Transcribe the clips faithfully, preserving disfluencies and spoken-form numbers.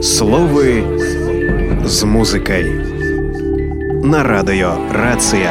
Словы з музыкай на радыё Рацыя.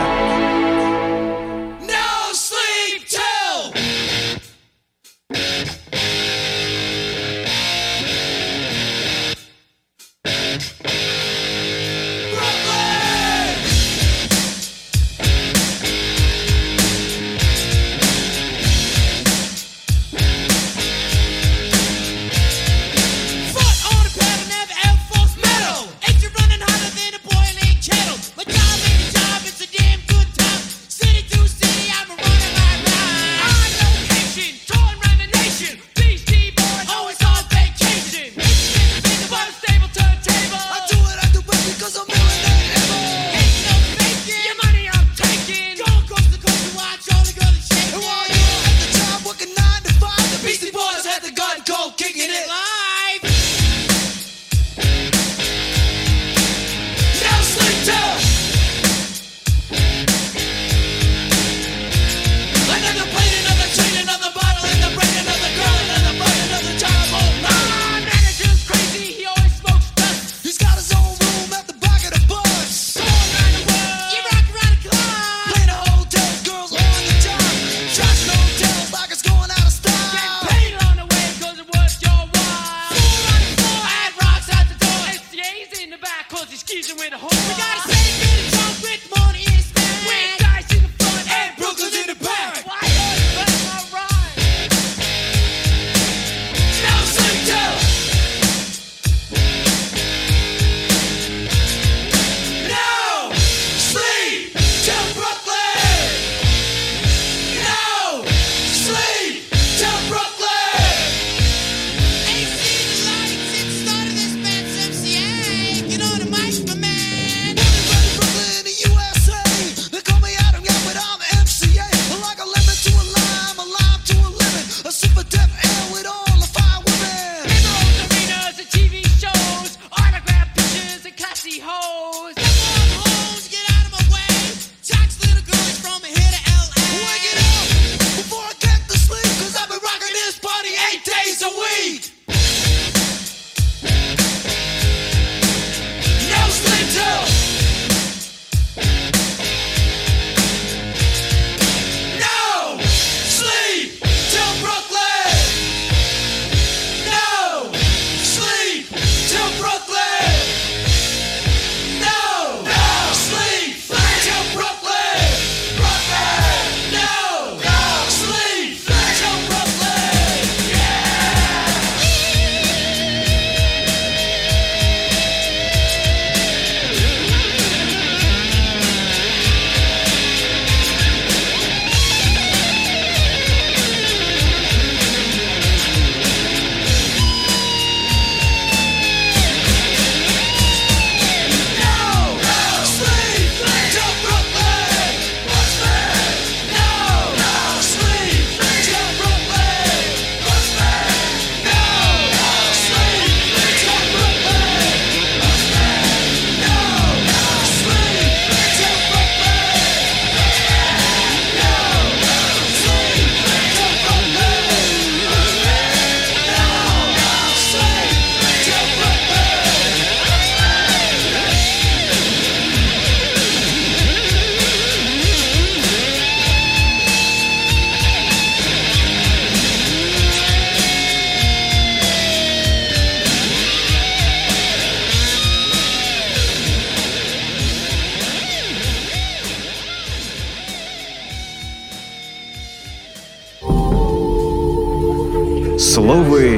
Словы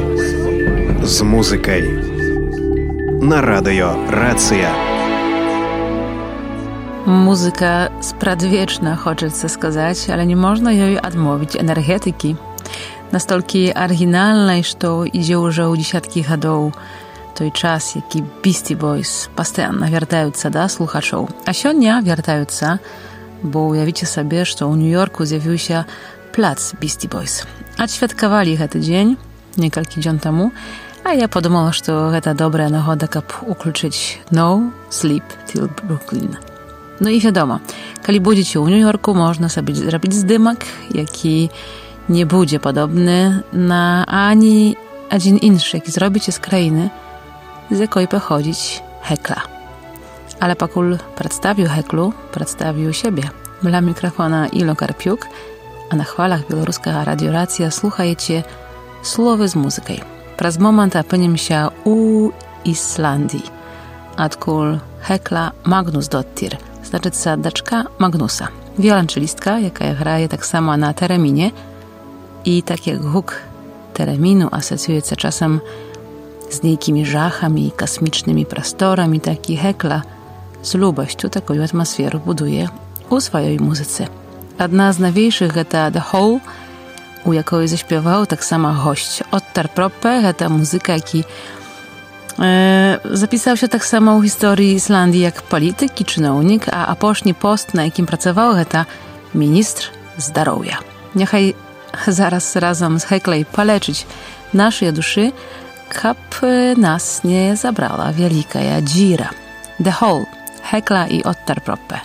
з музыкай на радыё Рацыя. Muzyka spradwieczna, хочется сказать, ale nie można jej odmówić energetyki. Настолькі арыгінальнай, што ідзе ўжо ў дзесяткі гадоў той час, які Beastie Boys пастаянна вяртаюцца да слухачоў. А сёння вяртаюцца, бо уявіце сабе, што ў Нью-Йорку з'явіўся plac Beastie Boys. Адсвяткавалі гэты дзень некалькі дзён таму, а я подумала, што гэта добрая нагода, каб уключыць No Sleep Till Brooklyn. No i wiadomo, kali będziecie w New Yorku, można sobie zrobić zdymok, jaki nie będzie podobny na ani один inszy, jaki zrobicie z krainy, z jakiej pochodzić Hekla. Ale pakul przedstawił Heklu, przedstawił siebie. Dla mikrofona Ilo Karpiuk, a na chwalach Białoruska Radio Racja słuchajcie słowy z muzyką. Przez moment opiniem się u Islandii, odkul Hekla Magnus Dottir, znaczy daczka Magnusa. Wiolonczelistka, jaka graje tak samo na tereminie i tak jak huk tereminu asocjuje się czasem z niekimi żachami, kosmicznymi prostorami, taki Hekla z lubością taką atmosferę buduje u swojej muzyce. Jedna z największych to The Hole, u jakiej zaśpiewał tak samo gość Ottar Proppe, to muzyka, jaki e, zapisał się tak samo w historii Islandii jak polityk i czynownik, a aposzni post, na jakim pracował, to ministr zdrowia. Niechaj zaraz razem z Heklej poleczyć naszej duszy, kap nas nie zabrała wielka dzira. The Hole, Hekla i Ottar Proppe.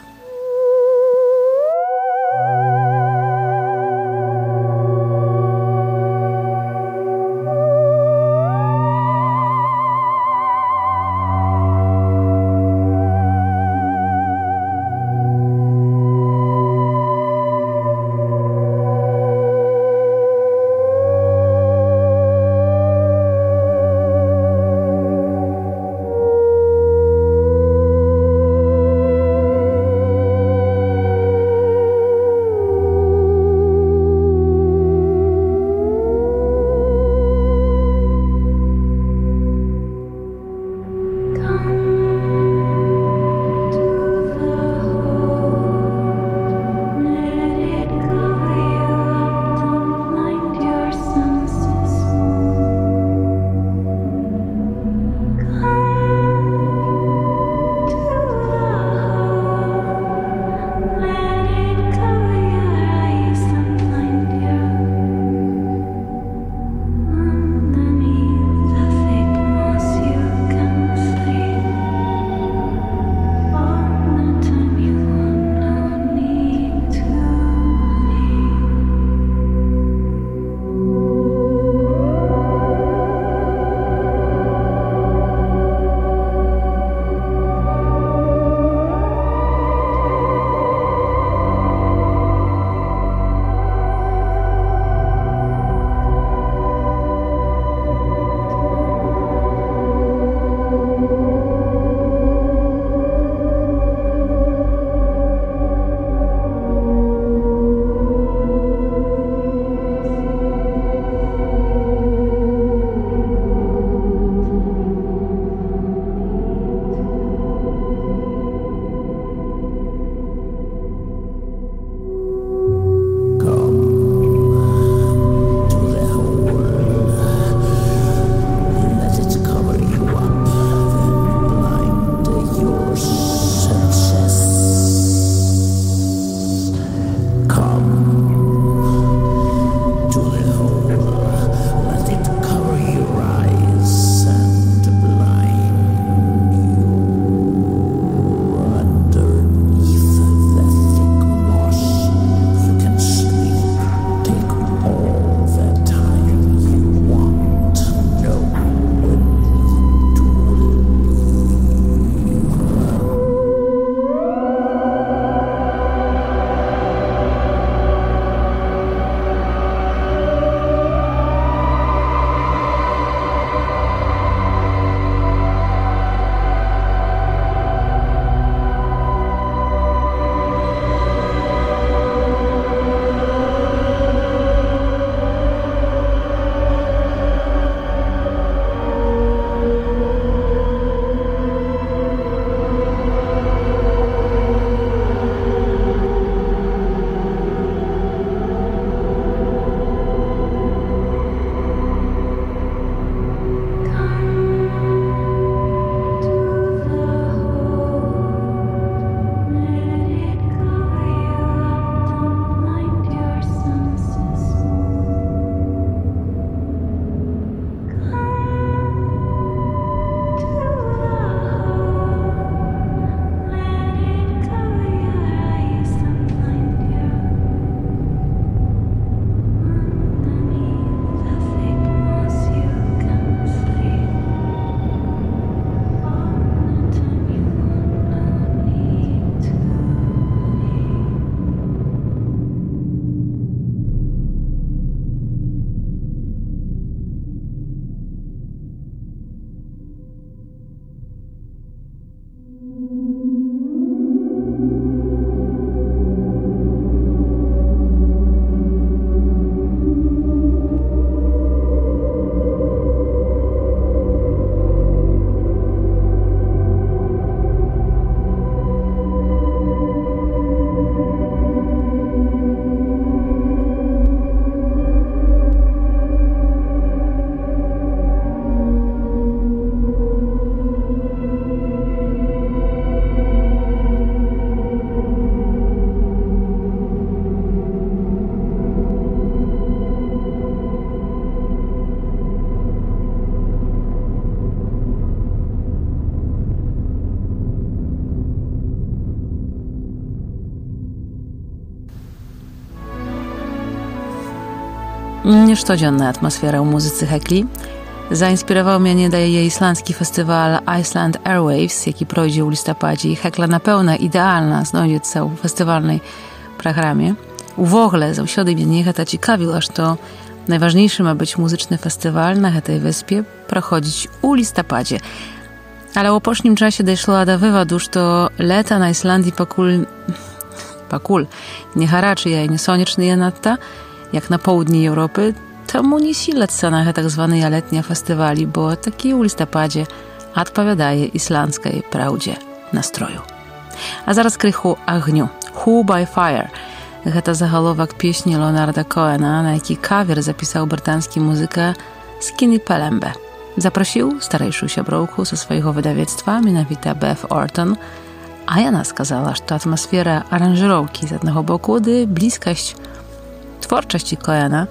Niesztodzienna atmosfera u muzycy Hekli. Zainspirował mnie daje islandzki festiwal Iceland Airwaves, jaki projdzie u listopadzie i Hekla napełna idealna znajdziecie u festiwalnej programie. Uwogle zawsiody mnie to ciekawiło, że to najważniejszy ma być muzyczny festiwal na tej wyspie prochodzić u listopadzie. Ale w opocznym czasie doszło do wywodu, że to lata na Islandii pakul, pakul nie haraczy i nie słoneczny je nadta, jak na południu Europy, tomu nie sileca na tak zwanej letnia festiwali, bo taki u listopadzie odpowiadaje islandzkiej prawdzie nastroju. A zaraz krychu Agniu, Who by Fire. To zahalowak pieśni Leonarda Cohena, na jaki cover zapisał brytyjski muzyka Skinny Pelembe. Zaprosił starejszą siabrowkę ze swojego wydawnictwa, mianowicie Beth Orton, a Jana skazała, że to atmosfera aranżerowki z jednego boku, gdy bliskość twórczości Cohena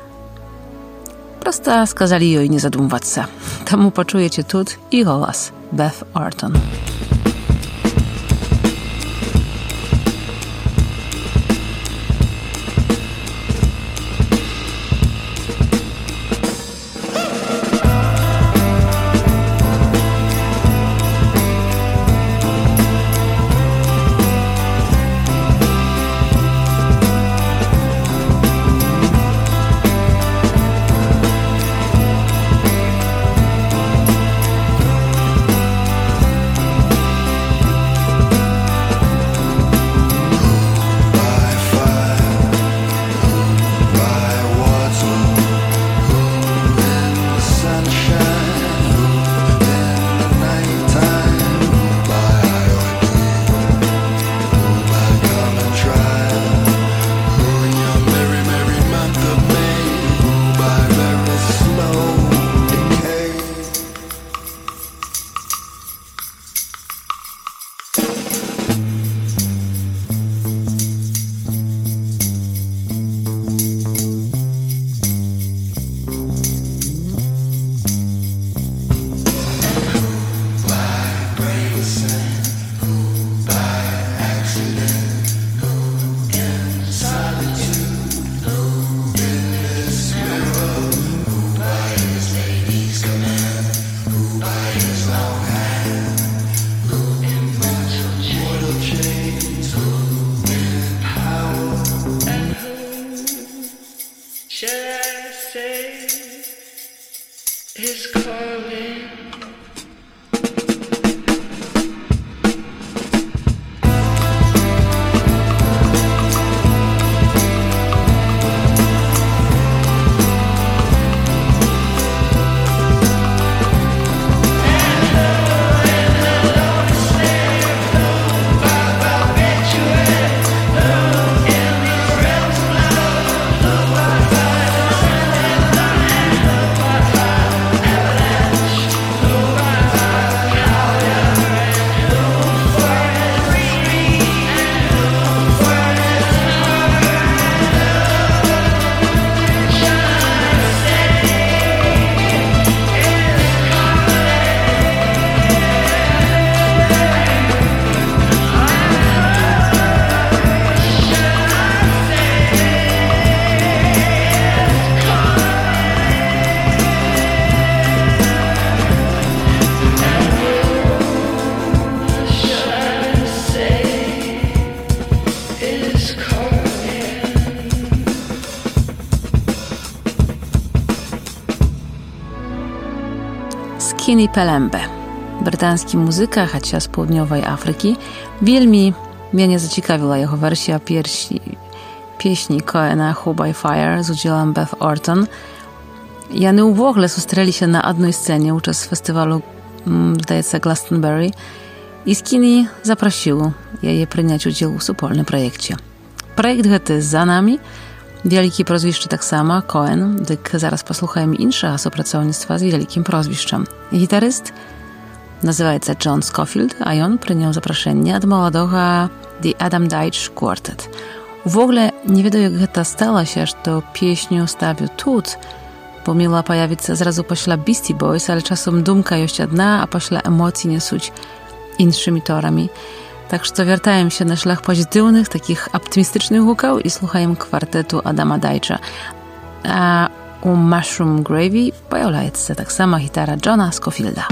prosto skazali jej nie zadumwać się. Temu poczujecie tut i głos Beth Orton. Skinny Pelembe, brytyjski muzyka, chociaż z południowej Afryki. Wielmi mnie zaciekawiła jego wersja piersi, pieśni Cohena Who by Fire z udziałem Beth Orton. Jany w ogóle zostrali się na jednej scenie uczas festiwalu, zdaje się, Glastonbury i Skinny zaprosił jej przyjąć udział w wspólnym projekcie. Projekt ten za nami, wielki prozwiszczy tak samo, Cohen, dyk zaraz posłuchajmy insze współpracownictwa z wielkim prozwiszczem. Gitaryst nazywa się John Scofield, a on przyjął zaproszenie od młodego The Adam Deitch Quartet. W ogóle nie wiedział, jak to stało się, że to pieśnię stawił tut, bo miała pojawić się zrazu pośla Beastie Boys, ale czasem dumka jeszcze jedna, a pośla emocji nie suć inszymi torami. Tak że wiertałem się na szlach pozytywnych, takich optymistycznych hukał i słuchałem kwartetu Adama Deitcha. a u Mushroom Gravy pojawляется tak samo gitara Johna Scofielda.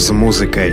z muzykой.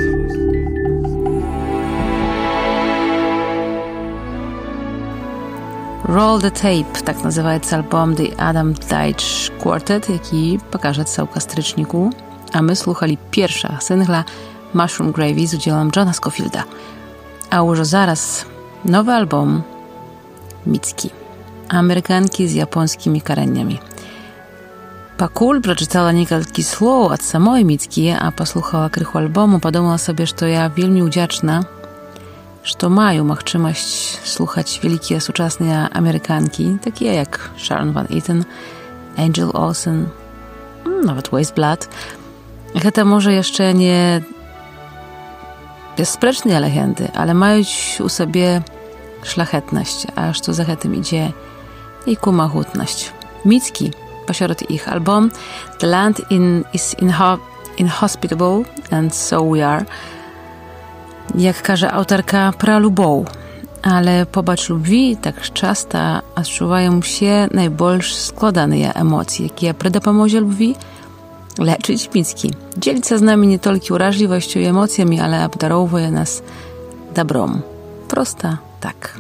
Roll the Tape, tak называется альбом The Adam Deitch Quartet, який покажеться у кастричнику. А ми слухали першого сингла Mushroom Gravy з уділом Джона Скофілда. А уже зараз новий альбом Міцкі. Американки з японськими кореннями. Пакуль прочитала некалькі слоў ад самой Міцкі, а паслухала крыху альбому, падумала сабе, што я вельмі ўдзячна, што маю магчымасць слухаць вялікія сучасныя амерыканкі, такія як Sharon Van Etten, Angel Olsen, нават Waste Blood. Гэта можа яшчэ не бясспрэчныя легенды, але маюць у сабе шляхетнасць, а што за гэтым ідзе і кумагутнасць. Міцкі посеред іх альбом The Land in, is inho- Inhospitable and So We Are. Jak każe autorka, pra любоў, ale pobacz любви tak часто адчуваем усе найбольш складаныя эмоцыі, якія пры дапамозе любви лечыць Міцкі. Дзеліцца з намі не толькі ўражлівасцю і эмоцыямі, але абдароўвае нас добром. Просто так.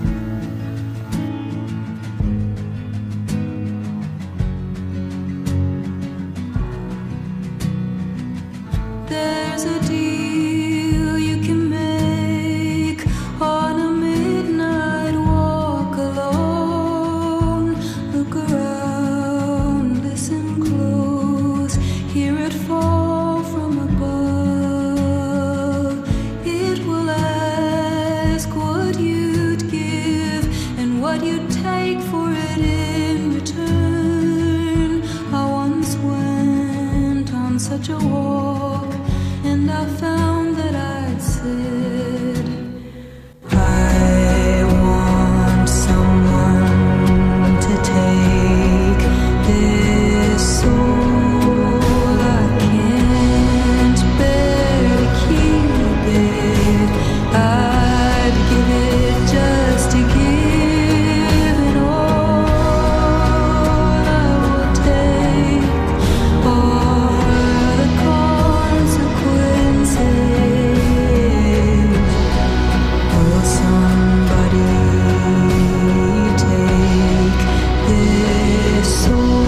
There's a deal you can make on a midnight walk alone. Look around, listen close, hear it fall from above. It will ask what you'd give and what you'd take for it in return. I once went on such a walk, and I found that I'd said, I want someone to take this soul. I can't bear to keep it. I'd give it just to give it all. I will take all the consequences. Will somebody take this soul?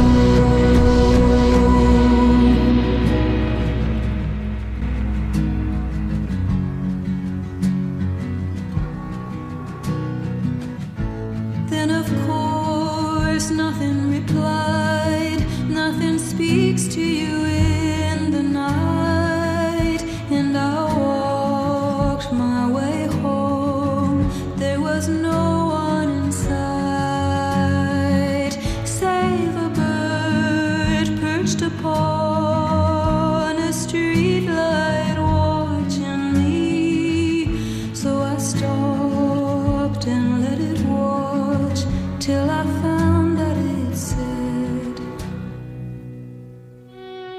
Then of course nothing replied, nothing speaks to you in the night, and I walked my way home. There was no one in sight, save a bird perched upon a street light watching me. So I stopped and let it watch till I found that it said,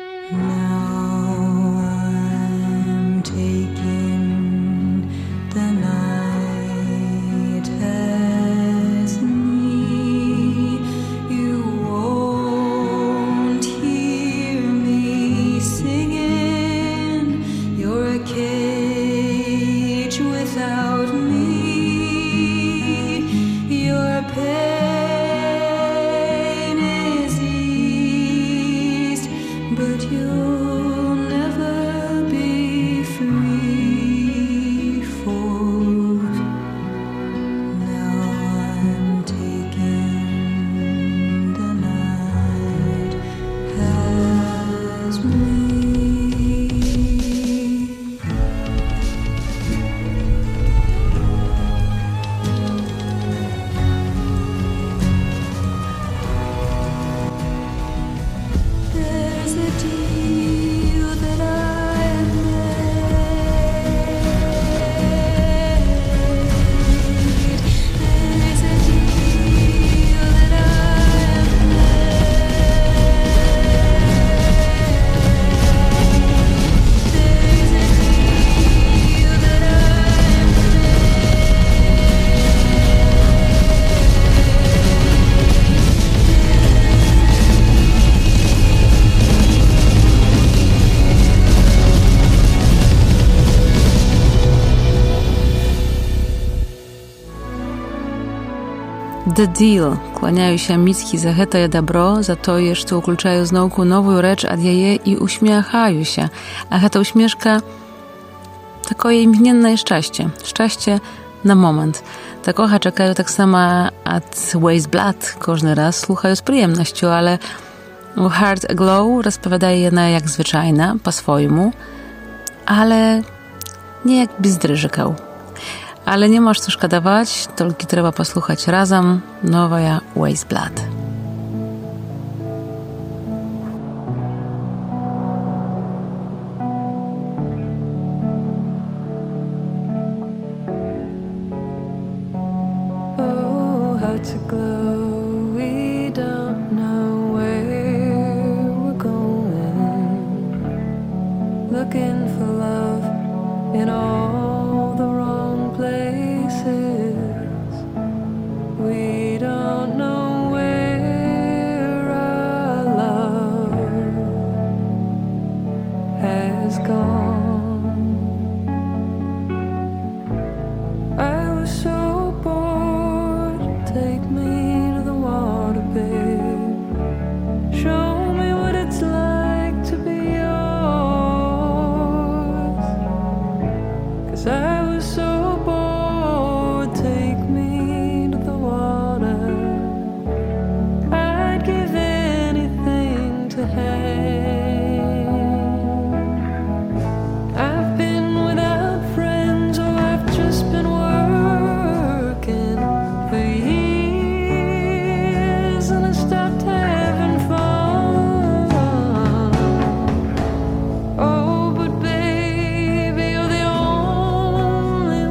The Deal. Кланяю ся міцкі за гэтае дабро, за тое, што ўключаю зноўку новую рэч ад яе і усміхаюся. А гэта усмешка такое імгненнае шчасце. Шчасце на момент. Такога чакаю таксама ад Waste Blood. Кожны раз слухаю з прыемнасцю, але у Heart Aglow распавядае яна як звычайна, па-свойму, ale nie jak bez drżykeł. Ale nie masz co szkodować, tylko trzeba posłuchać razem nowa Waste Blood. Oh, how to glow, we don't know where we're going. Looking for love in all the wrong places. We don't know where our love has gone. I was so bored, take me to the water, babe. Show me what it's like to be I was so bored, take me to the water. I'd give anything to hang. I've been without friends, or I've just been working for years, and I stopped having fun. Oh, but baby, you're the only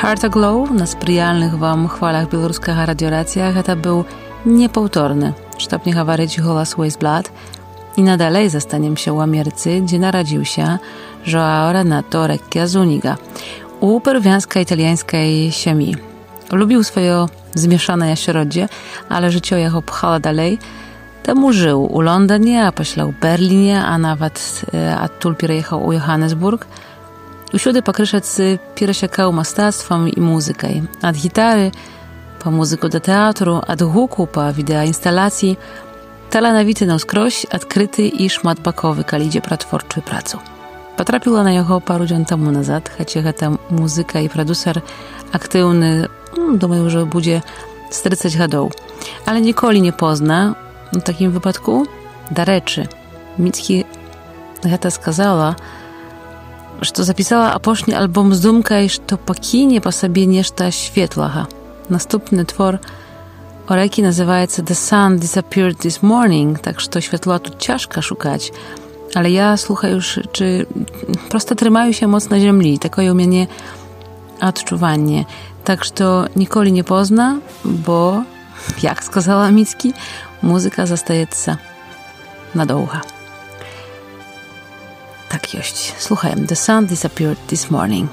Heart Aglow na sprzyjalnych wam chwalach białoruskich radioracjach to był niepowtorny sztabnie hawaryci Holas Waste Blood i nadalej zastaniem się w Ameryce, gdzie narodził się Joao Renato Recchia Zuniga u peruwiansko-italiańskiej siemi. Lubił swoje zmieszane jaśrodzie, ale życie jego pchało dalej. Temu żył u Londynie, a pośle u Berlinie, a nawet e, odtul przyjechał u Johannesburg. Usiłdy pokryszec piersiekał mastactwem i muzyką. Od gitary po muzyku do teatru, od huku po wideoinstalacji, talanowity na skroś, odkryty i szmatbakowy kalidzie pratworczy pracu. Potrafiła na jego paru dzień temu nazad, chociaż ta muzyka i producer aktywny, hmm, думаю, że będzie czterdzieści lat, ale nikoli nie pozna w takim wypadku do rzeczy. Micki to skazała, że zapisała aposzni album z dumką, że to pokinie po sobie nieszta świetlacha. Następny twór Oreki nazywa się The Sun Disappeared This Morning, tak że to światła tu ciężko szukać. Ale ja słuchaj już, czy prosto trzymają się mocno ziemi, takie u mnie odczuwanie. Tak że to nikoli nie pozna, bo, jak skazała Micki, muzyka zostaje na długo. Tak jest. Słuchaj, The Sun Disappeared This Morning.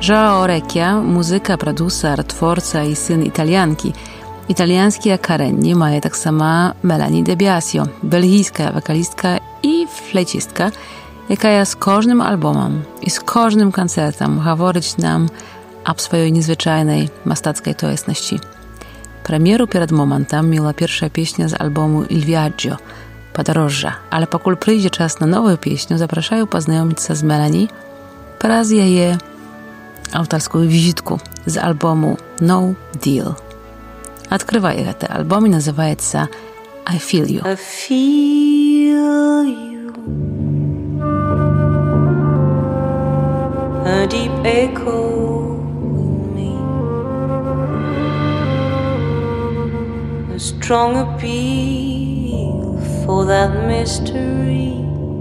Joao Orecchia, muzyka, producer, twórca i syn Italianki. Italiański akarenni ma tak sama Melanie De Biasio, belgijska wokalistka i flecistka, jaka z każdym albumem i z każdym koncertem говорить nam o swojej niezwyczajnej mastackiej tojesności. Premieru przed momentem miała pierwsza pieśnia z albumu Il Viaggio, Podróża, ale pokul przyjdzie czas na nową pieśnię, zapraszają poznajomić się z Melanie przez jej autorską wizytkę z albumu No Deal. Odkrywaje ten album i nazywa się I Feel You. I feel you, a deep echo in me, a strong appeal for that mystery.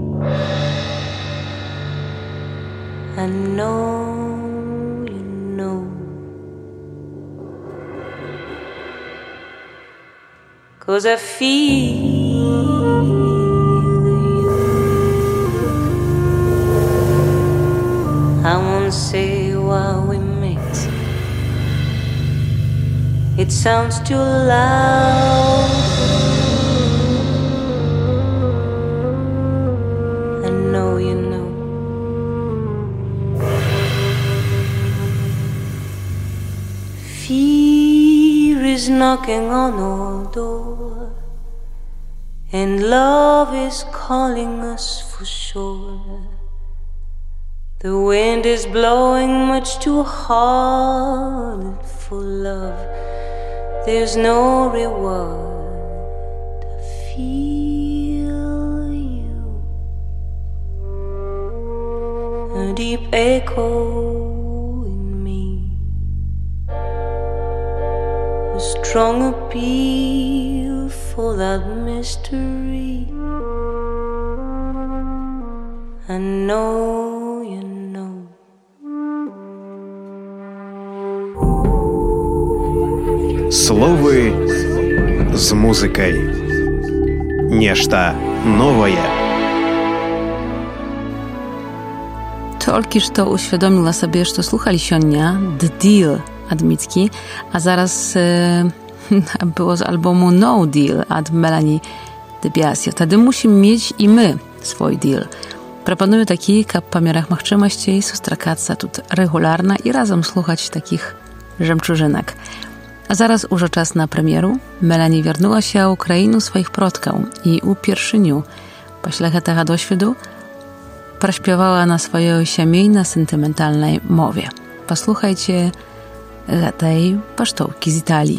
I know you know, 'cause I feel you. I won't say why we met, it sounds too loud. I know you know. Fear is knocking on our door, and love is calling us for sure. The wind is blowing much too hard for love. There's no reward. I feel you, a deep echo in me, a strong appeal for that mystery. I know you know. Словы з музыкай. Нешта новае. Только что uświadomiła sobie, że słuchali sionia The Deal od Micki, a zaraz e, było z albumu No Deal od Melanie De Biasio. Wtedy musimy mieć i my swój deal. Proponuję taki, jak po miarach możliwości sustrzegać się tu regularnie i razem słuchać takich żemczużynek. A zaraz już czas na premieru. Melanie wiernuła się na Ukrainę swoich przodków i u pierwszyniu, pośle tego doświadu, prośpiewała na swojej siemiejno-sentymentalnej mowie. Posłuchajcie tej pasztołki z Italii.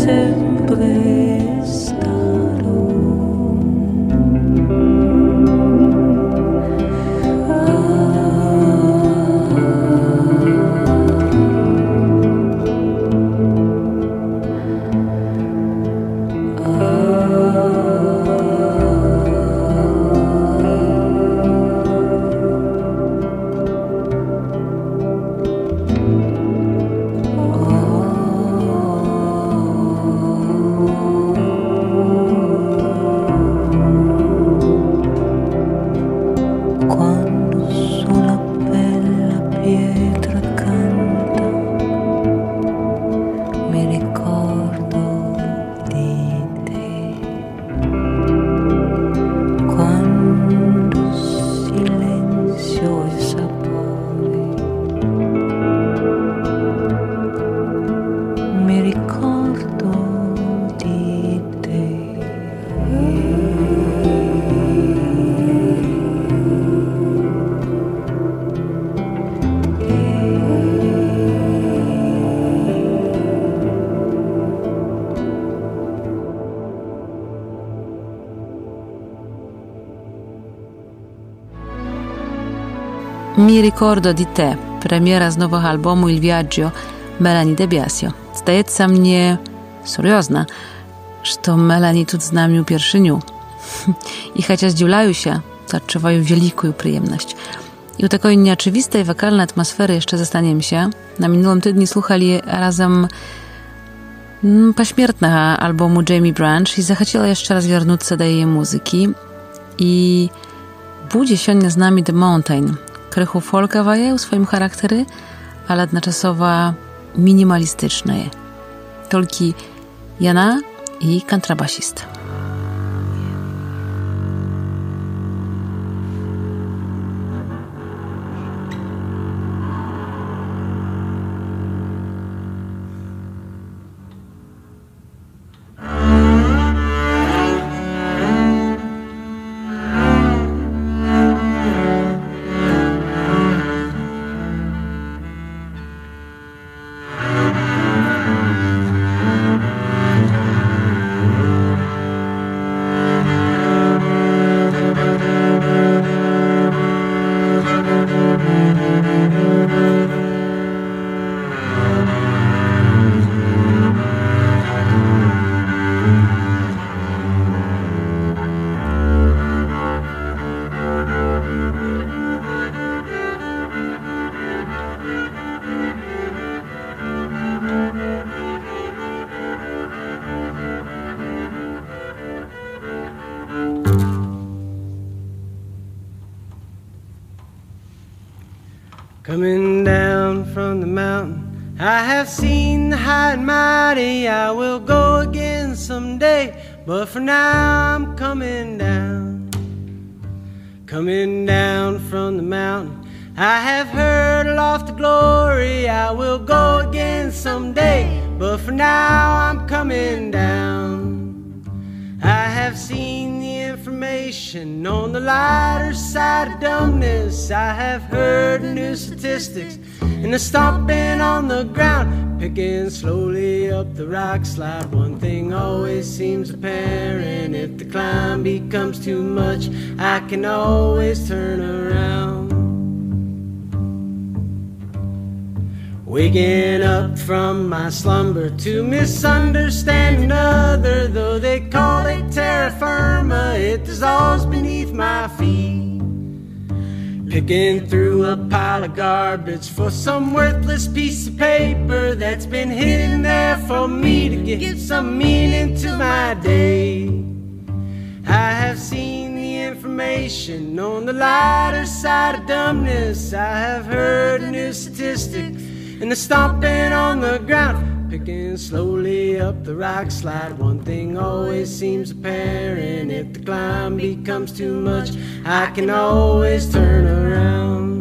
sempre stato. Mi ricordo di te, premiera z nowego albumu Il Viaggio Melanie De Biasio. Zdaється мне серьезно, что Melanie тут z nami u pierwszyniu. I chociaż dziulają to odczuwają wielką przyjemność. I u takiej nieoczywistej wokalnej atmosfery jeszcze zostaniemy się. Na minulym tygodniu słuchali razem mm, pośmiertnego albumu Jamie Branch i zachciała jeszcze raz wrócić do jej muzyki. I będzie się z nami The Mountain. Krychu folkowa je u swoim charaktery, ale jednoczesowo minimalistyczne. Tylko Jana i kontrabasist. Coming down from the mountain, I have seen the high and mighty. I will go again someday, but for now I'm coming down. Coming down from the mountain, I have heard aloft the glory. I will go again someday, but for now I'm coming down. I have seen the information on the lighter side of dumbness. I have heard new statistics and the stomping on the ground, picking slowly up the rock slide. One thing always seems apparent: if the climb becomes too much, I can always turn around. Waking up from my slumber to misunderstand another, though they call it terra firma, it dissolves beneath my feet. Picking through a pile of garbage for some worthless piece of paper that's been hidden there for me to get some meaning to my day. I have seen the information on the lighter side of dumbness. I have heard new statistics and the stomping on the ground, picking slowly up the rock slide. One thing always seems apparent: if the climb becomes too much, I can always turn around.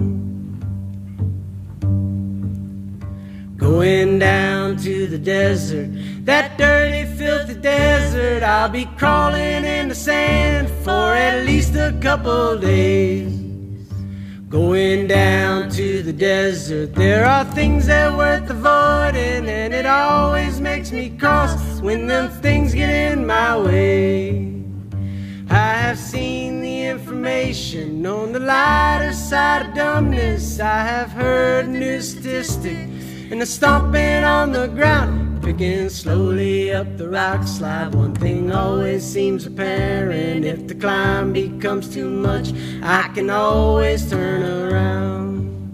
Going down to the desert, that dirty, filthy desert. I'll be crawling in the sand for at least a couple days. Going down to the desert, there are things that are worth avoiding, and it always makes me cross when them things get in my way. I have seen the information on the lighter side of dumbness. I have heard new statistics and the stomping on the ground, picking slowly up the rock slide. One thing always seems apparent: if the climb becomes too much, I can always turn around.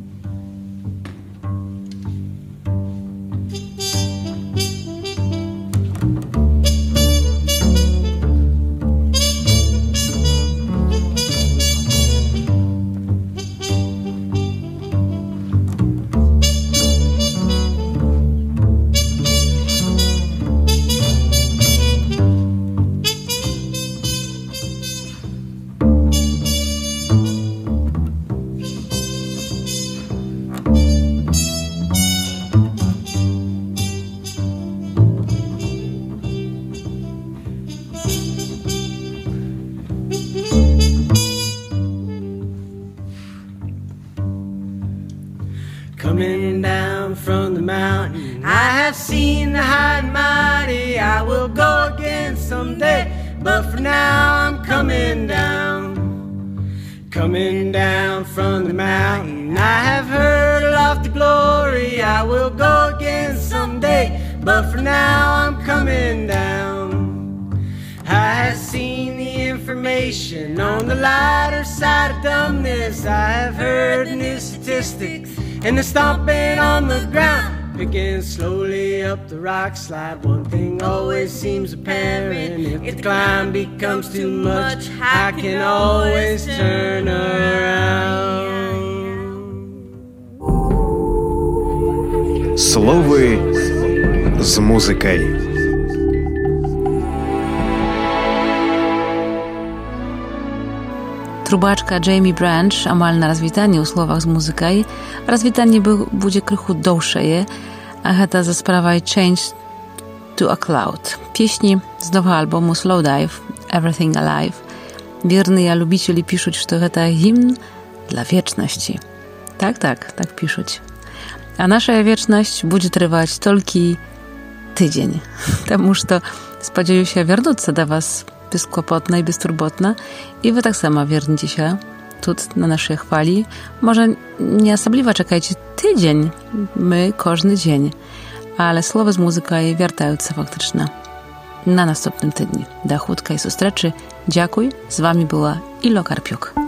Coming down from the mountain, I have seen the high and mighty. I will go again someday, but for now I'm coming down. Coming down from the mountain, I have heard a lofty glory. I will go again someday, but for now I'm coming down. I have seen the information on the lighter side of dumbness. I have heard new statistics and the stomping on the ground, picking slowly up the rock slide. One thing always seems apparent: if the climb becomes too much, I can always turn around. Слови з музикой. Трубачка Джеймі Бранч амаль на развітанні ў словах з музыкай. Развітанне будзе крыху доўшае, а гэта заспявае Change to a Cloud. Песні з новага альбому Slowdive, Everything Alive. Верныя любіцелі пішуць, што гэта гімн для вечнасці. Так, так, так пішуць. А наша вечнасць будзе трываць толькі тыдзень, таму што спадзяюся вярнуцца да вас bezkłopotna i bezturbotna i wy tak samo wiernicie się tu na naszej chwali. Może nie osobliwa czekajcie tydzień, my każdy dzień, ale słowa z muzyką wracają się faktycznie na następnym tygodniu. Do chudka i sustreczy. Dziękuję. Z wami była Ilo Karpiuk.